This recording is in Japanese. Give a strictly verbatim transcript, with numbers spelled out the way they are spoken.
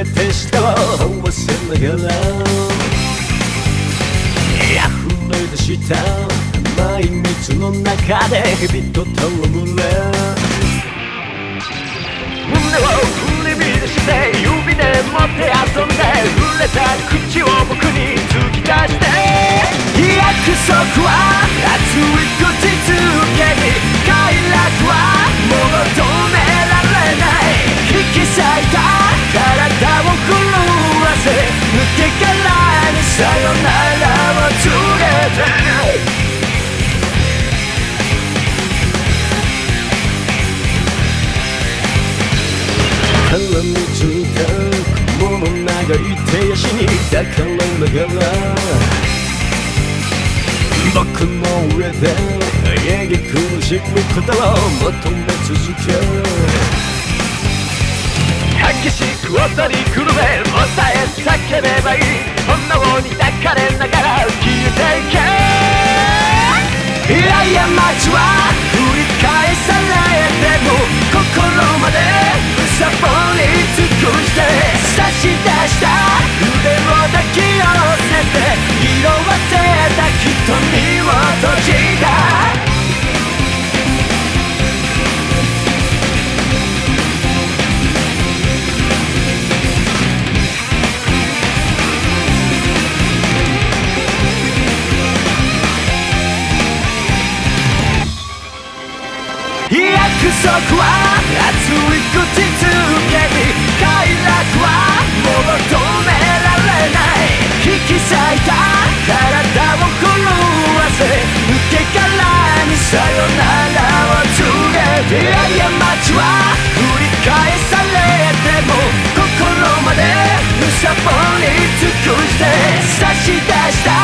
げて舌を合わせながら溢れ出した甘い蜜の中で日々と戯れ胸を振り乱して指で持って遊んで触れた口を僕に突き出して約束は熱い口づけに快楽はもう止められない引き裂いた体を震わせ抜け殻にさよならを告げて絡みついた雲の長い手足に抱かれながら僕の上で喘ぎ苦しむことを求め続け激しく踊り狂え抑え叫べばいい炎に抱かれながら消えていけ過ちは繰り返されても心までさぼり尽くして差し出した腕を抱き寄せて色あせた瞳を閉じた約束は熱い口づけに快楽はもう止められない引き裂いた体を震わせ抜け殻にさよならを告げて過ちは繰り返されても心まで貪り尽くして差し出した